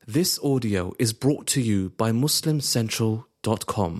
This audio is brought to you by MuslimCentral.com.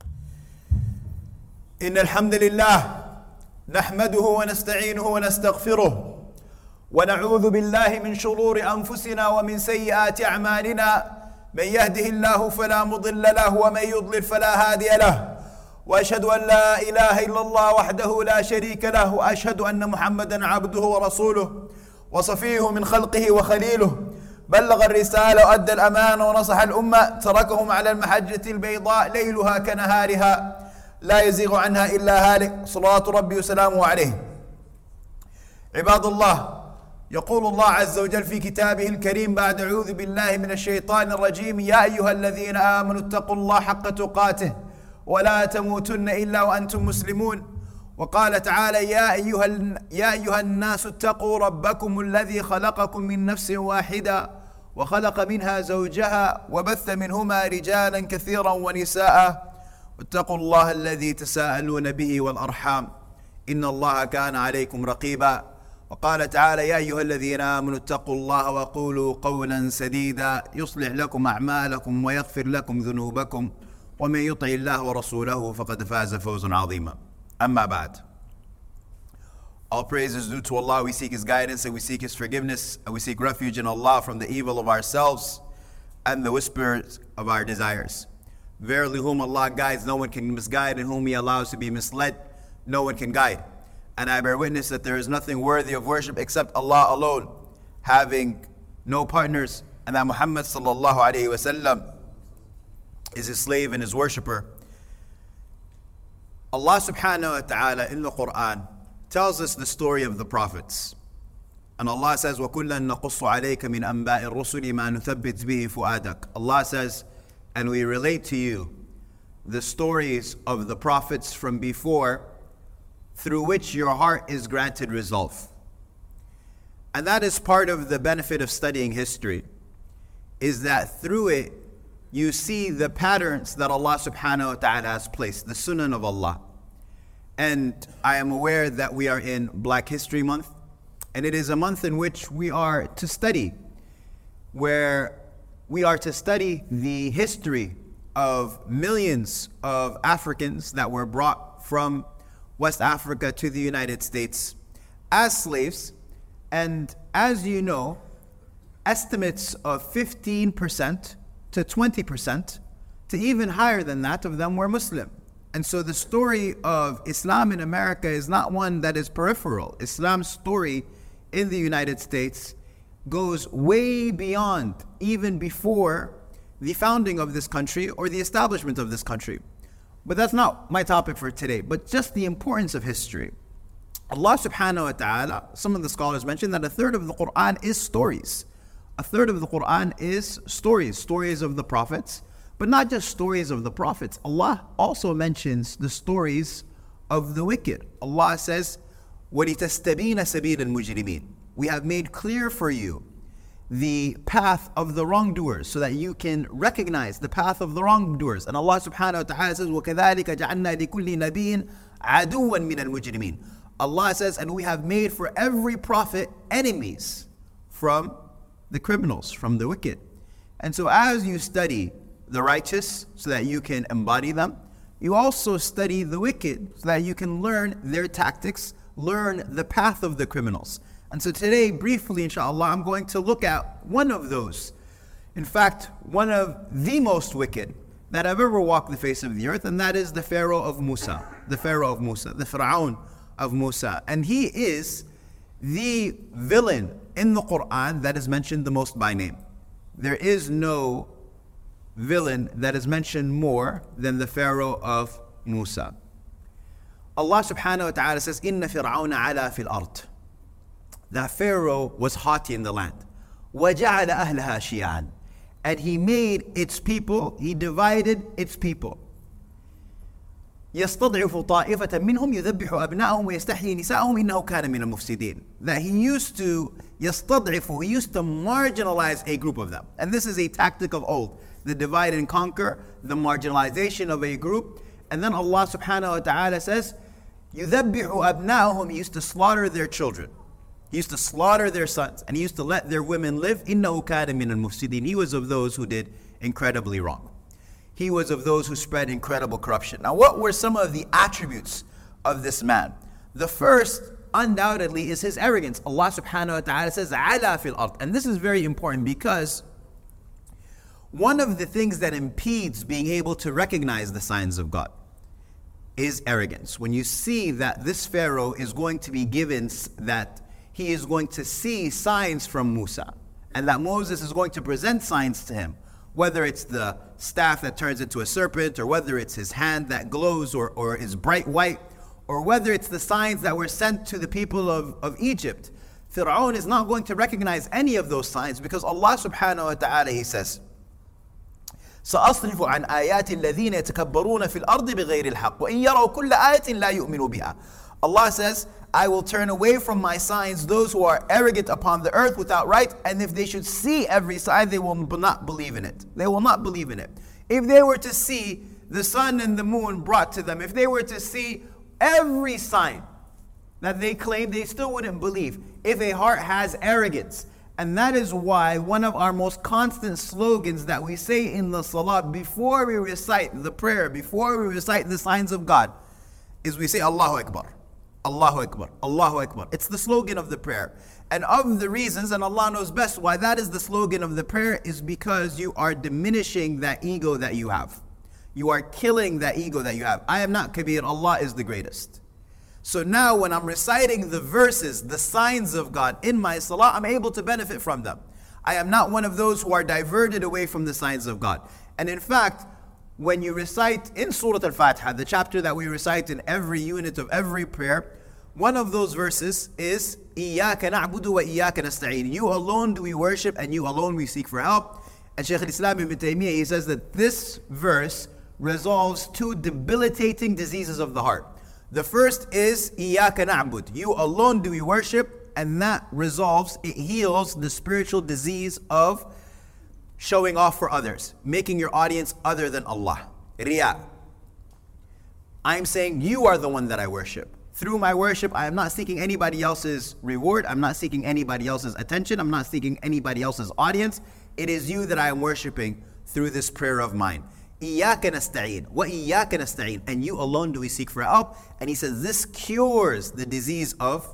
إن الحمد لله نحمده ونستعينه ونستغفره ونعوذ بالله من شرور أنفسنا ومن سيئات أعمالنا من يهده الله فلا مضل له ومن يضلل فلا هادي له وأشهد أن لا إله إلا الله وحده لا شريك له وأشهد أن محمدا عبده ورسوله وصفيه من خلقه وخليله بلغ الرسالة وأدى الأمانة ونصح الأمة تركهم على المحجة البيضاء ليلها كنهارها لا يزيغ عنها إلا هالك صلوات ربي وسلامه عليه. عباد الله، يقول الله عز وجل في كتابه الكريم بعد أعوذ بالله من الشيطان الرجيم: يا أيها الذين آمنوا اتقوا الله حق تقاته ولا تموتن إلا وأنتم مسلمون. وقال تعالى: يا أيها الناس اتقوا ربكم الذي خلقكم من نفس واحدة وخلق منها زوجها وبث منهما رجالا كثيرا ونساء واتقوا الله الذي تساءلون به والأرحام إن الله كان عليكم رقيبا. وقال تعالى: يا أيها الذين آمنوا اتقوا الله وقولوا قولا سديدا يصلح لكم أعمالكم ويغفر لكم ذنوبكم ومن يطع الله ورسوله فقد فاز فوزا عظيما. Amma ba'd. All praise is due to Allah. We seek His guidance and we seek His forgiveness, and we seek refuge in Allah from the evil of ourselves and the whispers of our desires. Verily, whom Allah guides, no one can misguide, and whom He allows to be misled, no one can guide. And I bear witness that there is nothing worthy of worship except Allah alone, having no partners, and that Muhammad sallallahu alaihi wasallam is His slave and His worshipper. Allah subhanahu wa ta'ala in the Quran tells us the story of the prophets. And Allah says, وَكُلًّا نَقُصُّ عَلَيْكَ مِنْ أَنْبَاءِ الرُّسُلِ مَا نُثَبِّتْ بِهِ فُؤَادَكَ. Allah says, and we relate to you the stories of the prophets from before, through which your heart is granted resolve. And that is part of the benefit of studying history, is that through it you see the patterns that Allah subhanahu wa ta'ala has placed, the sunnah of Allah. And I am aware that we are in Black History Month, and it is a month in which we are to study, where we are to study the history of millions of Africans that were brought from West Africa to the United States as slaves. And as you know, estimates of 15% to 20% to even higher than that of them were Muslim. And so the story of Islam in America is not one that is peripheral. Islam's story in the United States goes way beyond even before the founding of this country or the establishment of this country. But that's not my topic for today, but just the importance of history. Allah subhanahu wa ta'ala, some of the scholars mention that a third of the Quran is stories. A third of the Quran is stories of the prophets, but not just stories of the prophets. Allah also mentions the stories of the wicked. Allah says, وَلِتَسْتَبِينَ سَبِيلَ الْمُجْرِمِينَ. We have made clear for you the path of the wrongdoers, so that you can recognize the path of the wrongdoers. And Allah subhanahu wa ta'ala says, وَكَذَلِكَ جَعَلْنَا لِكُلِّ نَبِيٍّ عَدُوًّا مِنَ الْمُجْرِمِينَ. Allah says, and we have made for every prophet enemies from the criminals, from the wicked. And so as you study the righteous so that you can embody them, you also study the wicked so that you can learn their tactics, learn the path of the criminals. And so today, briefly, inshallah, I'm going to look at one of those. In fact, one of the most wicked that have ever walked the face of the earth, and that is the Pharaoh of Musa, the Fir'aun of Musa. And he is the villain in the Quran that is mentioned the most by name. There is no villain that is mentioned more than the Pharaoh of Musa. Allah subhanahu wa ta'ala says, إِنَّ فِرْعَوْنَ عَلَى فِي الْأَرْضِ. That Pharaoh was haughty in the land. وَجَعَلَ أَهْلَهَا شِيَعًا. And he made its people, he divided its people. يستضعف طائفة منهم يذبح أبنائهم ويستحيي نساءهم إنه كان من المفسدين. That he used to يستضعف, he used to marginalize a group of them. And this is a tactic of old. The divide and conquer, the marginalization of a group. And then Allah subhanahu wa ta'ala says, يذبح أبنائهم, he used to slaughter their children. He used to slaughter their sons, and he used to let their women live. إِنَّهُ كَانَ مِنَ الْمُفْسِدِينَ. He was of those who did incredibly wrong. He was of those who spread incredible corruption. Now, what were some of the attributes of this man? The first, undoubtedly, is his arrogance. Allah subhanahu wa ta'ala says, عَلَى فِي الْأَرْضِ. And this is very important because one of the things that impedes being able to recognize the signs of God is arrogance. When you see that this Pharaoh is going to be given, that he is going to see signs from Musa, and that Moses is going to present signs to him, whether it's the staff that turns into a serpent, or whether it's his hand that glows or is bright white, or whether it's the signs that were sent to the people of Egypt, Fir'aun is not going to recognize any of those signs because Allah subhanahu wa ta'ala, he says, سأصرف عن آيات الذين يتكبرون في الأرض بغير الحق وإن يروا كل آية لا يؤمنوا بها. Allah says, I will turn away from my signs those who are arrogant upon the earth without right, and if they should see every sign, they will not believe in it. They will not believe in it. If they were to see the sun and the moon brought to them, if they were to see every sign that they claim, they still wouldn't believe if a heart has arrogance. And that is why one of our most constant slogans that we say in the salat before we recite the prayer, before we recite the signs of God, is we say Allahu Akbar, Allahu Akbar, Allahu Akbar. It's the slogan of the prayer. And of the reasons, and Allah knows best why that is the slogan of the prayer, is because you are diminishing that ego that you have. You are killing that ego that you have. I am not Kabir, Allah is the greatest. So now when I'm reciting the verses, the signs of God in my salah, I'm able to benefit from them. I am not one of those who are diverted away from the signs of God. And in fact, when you recite in Surah Al-Fatiha, the chapter that we recite in every unit of every prayer, one of those verses is إِيَّاكَ نَعْبُدُ وَإِيَّاكَ نَسْتَعِينُ. You alone do we worship and you alone we seek for help. And Shaykh al-Islam ibn Taymiyyah, he says that this verse resolves two debilitating diseases of the heart. The first is إِيَّاكَ نَعْبُدُ. You alone do we worship, and that resolves, it heals the spiritual disease of showing off for others, making your audience other than Allah. Riya. I'm saying you are the one that I worship. Through my worship, I am not seeking anybody else's reward. I'm not seeking anybody else's attention. I'm not seeking anybody else's audience. It is you that I am worshiping through this prayer of mine. إِيَّاكَ نَسْتَعِينُ وَإِيَّاكَ نَسْتَعِينُ. And you alone do we seek for help. And he says this cures the disease of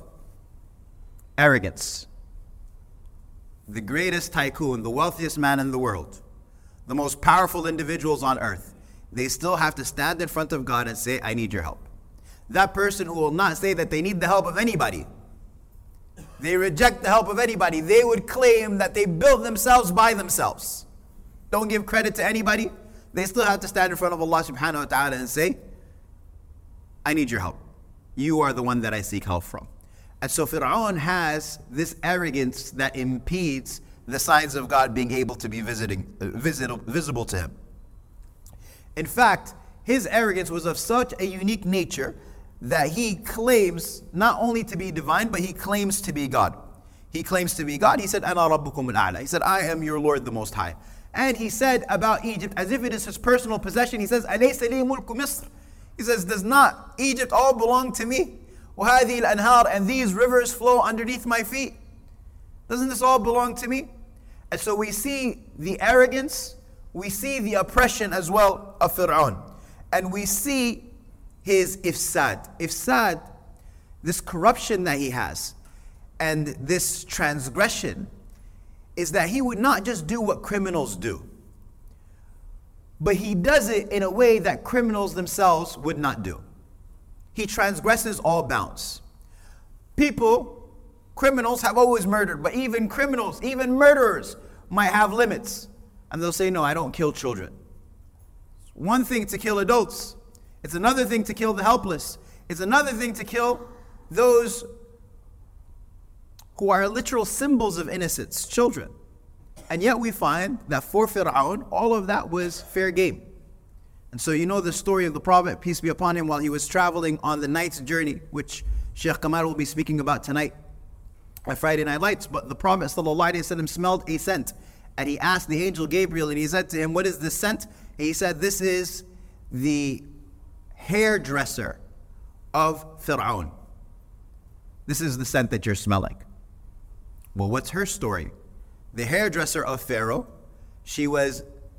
arrogance. The greatest tycoon, the wealthiest man in the world, the most powerful individuals on earth, they still have to stand in front of God and say, I need your help. That person who will not say that they need the help of anybody, they reject the help of anybody, they would claim that they built themselves by themselves. Don't give credit to anybody. They still have to stand in front of Allah subhanahu wa ta'ala and say, I need your help. You are the one that I seek help from. And so Fir'aun has this arrogance that impedes the signs of God being able to be visible to him. In fact, his arrogance was of such a unique nature that he claims not only to be divine, but he claims to be God. He claims to be God. He said, Ana Rabbukum al-A'la. He said, I am your Lord the Most High. And he said about Egypt, as if it is his personal possession, he says, أَلَيْسَ لِي مُلْكُ مِصْرٍ. He says, does not Egypt all belong to me? وَهَذِهِ الْأَنْهَارِ. And these rivers flow underneath my feet. Doesn't this all belong to me? And so we see the arrogance, we see the oppression as well of Fir'aun. And we see his ifsad. Ifsad, this corruption that he has, and this transgression, is that he would not just do what criminals do, but he does it in a way that criminals themselves would not do. He transgresses all bounds. Criminals have always murdered, but even criminals, even murderers might have limits. And they'll say, no, I don't kill children. It's one thing to kill adults. It's another thing to kill the helpless. It's another thing to kill those who are literal symbols of innocence, children. And yet we find that for Fir'aun, all of that was fair game. And so you know the story of the Prophet, peace be upon him, while he was traveling on the night's journey, which Sheikh Kamal will be speaking about tonight at Friday Night Lights. But the Prophet ﷺ smelled a scent, and he asked the angel Gabriel, and he said to him, what is this scent? And he said, this is the hairdresser of Fir'aun. This is the scent that you're smelling. Well, what's her story? The hairdresser of Pharaoh, she was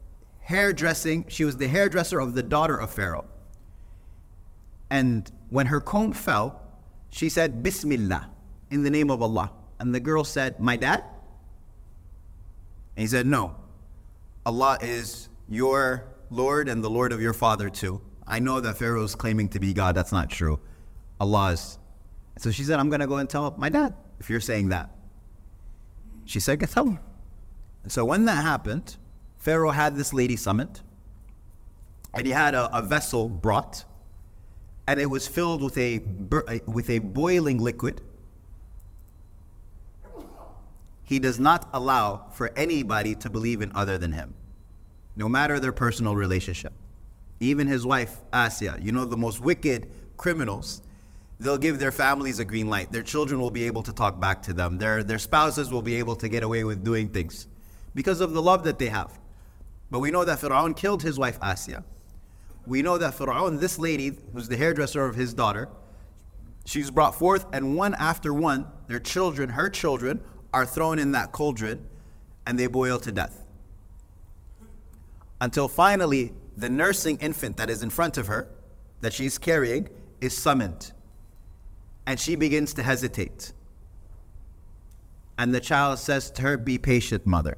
the hairdresser of the daughter of Pharaoh. And when her comb fell, she said, Bismillah, in the name of Allah. And the girl said, my dad? And he said, no, Allah is your Lord and the Lord of your father too. I know that Pharaoh is claiming to be God. That's not true. Allah is. So she said, I'm going to go and tell my dad if you're saying that. She said, go tell him. And so when that happened, Pharaoh had this lady summoned, and he had a vessel brought, and it was filled with a boiling liquid. He does not allow for anybody to believe in other than him, no matter their personal relationship. Even his wife, Asya, the most wicked criminals, they'll give their families a green light. Their children will be able to talk back to them. Their spouses will be able to get away with doing things because of the love that they have. But we know that Fir'aun killed his wife Asya. We know that Fir'aun, this lady, who's the hairdresser of his daughter, she's brought forth, and one after one, her children, are thrown in that cauldron, and they boil to death. Until finally, the nursing infant that is in front of her, that she's carrying, is summoned. And she begins to hesitate. And the child says to her, be patient, mother.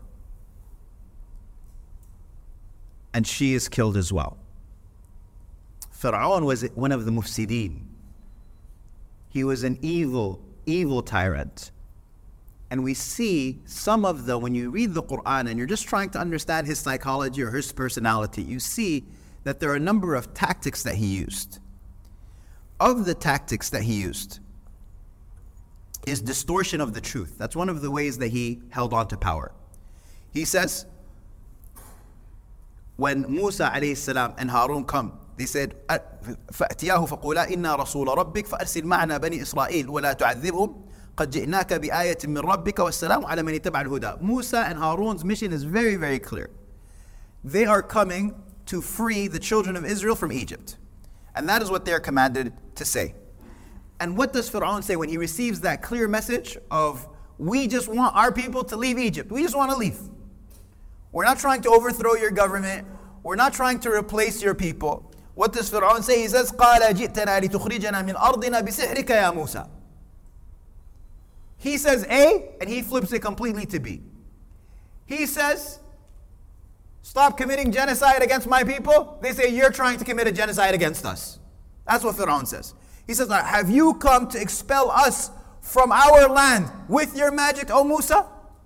And she is killed as well. Fir'aun was one of the mufsideen. He was an evil, evil tyrant. And we see some of when you read the Quran and you're just trying to understand his psychology or his personality, you see that there are a number of tactics that he used. Of the tactics that he used is distortion of the truth. That's one of the ways that he held on to power. He says, when Musa alayhi salam and Harun come, they said, فَأْتِيَاهُ فَقُولَا إِنَّا رَسُولَ رَبِّكَ فَأَرْسِلْ مَعْنَا بَنِي إِسْرَائِيلَ وَلَا تُعَذِّبْهُمْ قَدْ جِئْنَاكَ بِآيَةٍ مِّن رَبِّكَ وَالسَّلَامُ عَلَى مَنِ اتَّبَعَ الْهُدَى. Musa and Harun's mission is very, very clear. They are coming to free the children of Israel from Egypt. And that is what they are commanded to say. And what does Fir'aun say when he receives that clear message of, we just want our people to leave Egypt. We just want to leave. We're not trying to overthrow your government. We're not trying to replace your people. What does Fir'aun say? He says, قَالَ جِئْتَنَا لِتُخْرِجَنَا مِنْ أَرْضِنَا بِسِحْرِكَ يَا مُوسَى. He says A, and he flips it completely to B. He says, stop committing genocide against my people. They say, you're trying to commit a genocide against us. That's what Fir'aun says. He says, have you come to expel us from our land with your magic, O Musa?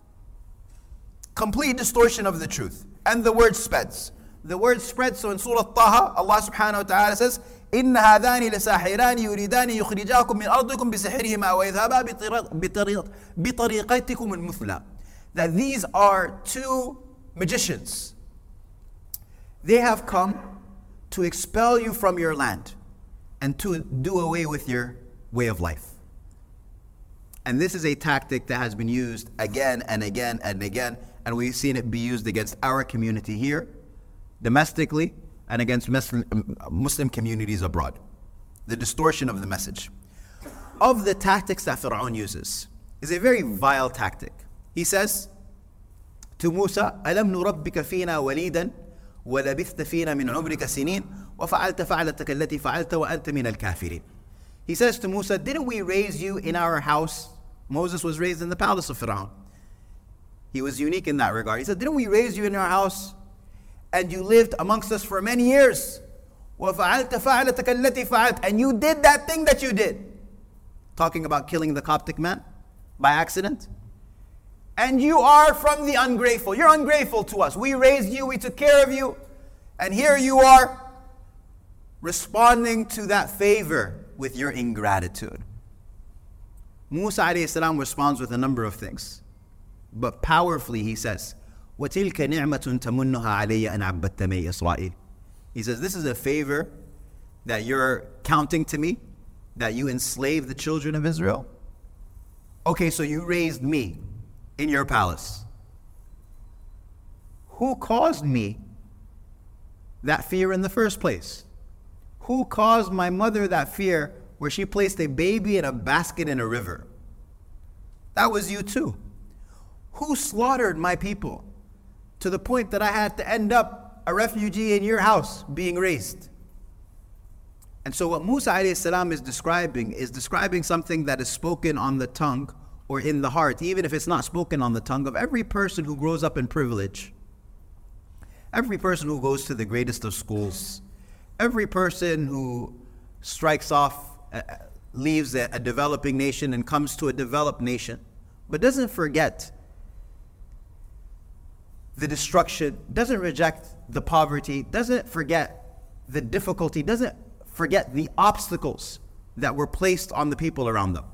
Complete distortion of the truth. And the word spreads. The word spreads. So in Surah Taha, Allah subhanahu wa ta'ala says, إِنَّ هَذَانِ لَسَاحِرَانِ يُرِيدَانِ يُخْرِجَاكُم مِّنْ أَرْضِكُم بِسِحْرِهِمَا وَيَذْهَبَا بِطَرِيقَتِكُمُ الْمُثْلَى. That these are two magicians. They have come to expel you from your land and to do away with your way of life. And this is a tactic that has been used again and again and again, and we've seen it be used against our community here, domestically, and against Muslim communities abroad. The distortion of the message. Of the tactics that Fir'aun uses is a very vile tactic. He says to Musa, أَلَمْ نُرَبِّكَ فِينَا وَلِيدًا وَلَبِثْتَ فِينَا مِنْ عُمْرِكَ سِنِينَ وَفَعَلْتَ فَعْلَتَكَ الَّتِي فَعَلْتَ وَأَنْتَ مِنَ الْكَافِرِينَ. He says to Musa, didn't we raise you in our house? Moses was raised in the palace of Fir'aun. He was unique in that regard. He said, didn't we raise you in our house? And you lived amongst us for many years. وَفَعَلْتَ فَعْلَتَكَ الَّتِي فَعَلْتَ. And you did that thing that you did. Talking about killing the Coptic man by accident. And you are from the ungrateful. You're ungrateful to us. We raised you, we took care of you. And here you are responding to that favor with your ingratitude. Musa alayhi salam responds with a number of things. But powerfully he says, وَتِلْكَ نِعْمَةٌ تَمُنُّهَا عَلَيَّ أَنْ عَبَّدْتَ مَعِيَ إِسْرَائِيلَ. He says, this is a favor that you're counting to me, that you enslaved the children of Israel. Okay, so you raised me in your palace. Who caused me that fear in the first place? Who caused my mother that fear where she placed a baby in a basket in a river? That was you too. who slaughtered my people to the point that I had to end up a refugee in your house being raised? And so what Musa alayhi salam is describing something that is spoken on the tongue or in the heart, even if it's not spoken on the tongue, of every person who grows up in privilege, every person who goes to the greatest of schools, every person who strikes off, leaves a developing nation and comes to a developed nation, but doesn't forget the destruction, doesn't reject the poverty, doesn't forget the difficulty, doesn't forget the obstacles that were placed on the people around them.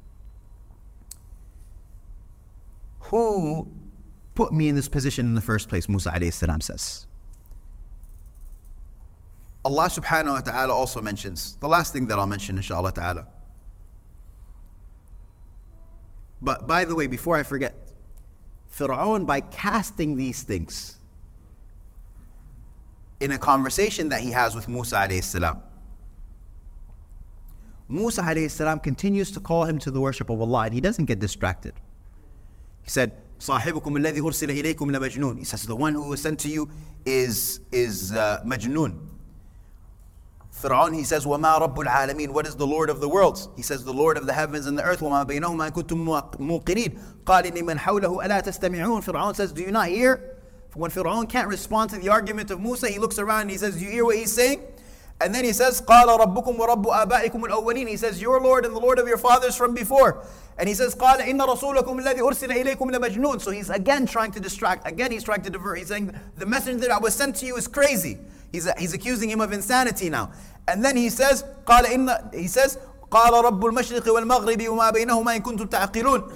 Who put me in this position in the first place? Musa alayhi salam says. Allah subhanahu wa ta'ala also mentions, the last thing that I'll mention inshallah ta'ala. But by the way, before I forget, Fir'aun, by casting these things in a conversation that he has with Musa alayhi salam, Musa alayhi salam continues to call him to the worship of Allah, and he doesn't get distracted. He said, صاحبكم الذي أرسل إليكم لمجنون. He says, the one who was sent to you is Majnun. Fir'aun, he says, وَمَا رَبُّ الْعَالَمِينَ. What is the Lord of the worlds? He says, the Lord of the heavens and the earth. وَمَا بَيْنَهُمَا كُنتُم مُوقِنِينَ قَالَ لِمَنْ حَوْلَهُ أَلَا تَسْتَمِعُونَ. Fir'aun says, do you not hear? When Fir'aun can't respond to the argument of Musa, he looks around and he says, do you hear what he's saying? And then he says, قَالَ رَبُّكُمْ وَرَبُّ آبَائِكُمُ الْأَوَّلِينَ. He says, your Lord and the Lord of your fathers from before. And he says, قَالَ إِنَّ رَسُولَكُمْ الَّذِي أُرْسِلَ إِلَيْكُمْ لَمَجْنُونَ. So he's again trying to distract, again he's trying to divert. He's saying, the messenger that was sent to you is crazy. He's accusing him of insanity now. And then he says, قَالَ رَبُّ الْمَشْرِقِ وَالْمَغْرِبِ وَمَا بَيْنَهُمَا إِن كُنتُمْ تَعْقِلُونَ.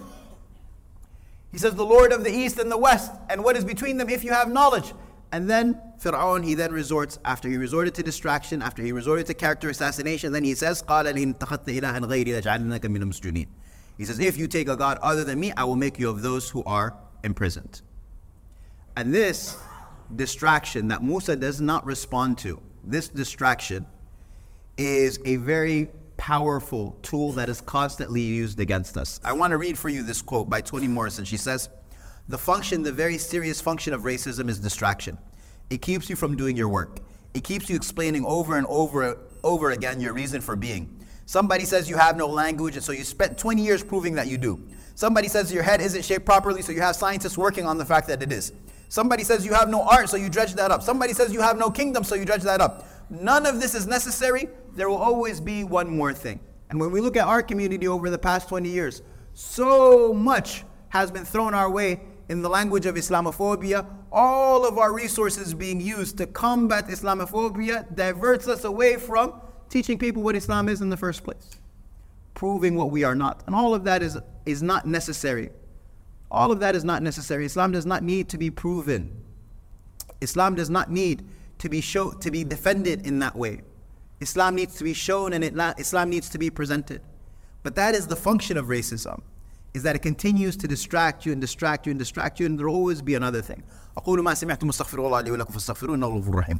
He says, the Lord of the east and the west, and what is between them if you have knowledge. And then Fir'aun, he then resorts, after he resorted to distraction, after he resorted to character assassination, then he says, قَالَ لِنْ تَخَذْتَ إِلَهًا غَيْرِي لَجْعَلْنَكَ مِنَ الْمَسْجُونِينَ. He says, if you take a God other than me, I will make you of those who are imprisoned. And this distraction that Musa does not respond to, this distraction is a very powerful tool that is constantly used against us. I want to read for you this quote by Toni Morrison. She says, the very serious function of racism is distraction. It keeps you from doing your work. It keeps you explaining over and over again your reason for being. Somebody says you have no language, and so you spent 20 years proving that you do. Somebody says your head isn't shaped properly, so you have scientists working on the fact that it is. Somebody says you have no art, so you dredge that up. Somebody says you have no kingdom, so you dredge that up. None of this is necessary. There will always be one more thing. And when we look at our community over the past 20 years, so much has been thrown our way in the language of Islamophobia. All of our resources being used to combat Islamophobia diverts us away from teaching people what Islam is in the first place, proving what we are not. And all of that is not necessary. All of that is not necessary. Islam does not need to be proven. Islam does not need to be defended in that way. Islam needs to be shown, and Islam needs to be presented. But that is the function of racism, is that it continues to distract you and distract you and distract you, and there will always be another thing. أقول ما سمعتم استغفر الله لي ولكم فاستغفروه إنه غفور رحيم.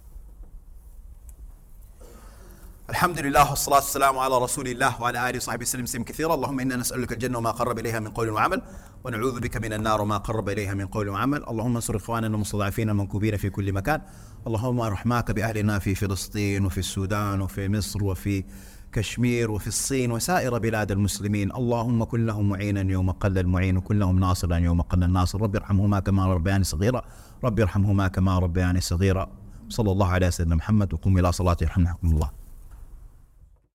الحمد لله والصلاة والسلام على رسول الله وعلى آله وصحبه وسلم تسليما كثيرا. اللهم إنا نسألك الجنة وما قرب إليها من قول وعمل، ونعوذ بك من النار وما قرب إليها من قول وعمل. اللهم انصر إخواننا المستضعفين المنكوبين في كل مكان. اللهم ارحمك بأهلنا في فلسطين وفي السودان وفي مصر وفي كشمير وفي الصين وسائر بلاد المسلمين. اللهم كن لهم معينا يوم قل المعين، وكن لهم ناصرا يوم قل الناصر. رب ارحمهما كما ربياني صغيرا، رب ارحمهما كما ربياني صغيرا. صلى الله على سيدنا محمد، وقوم إلى صلاتي يرحمكم الله.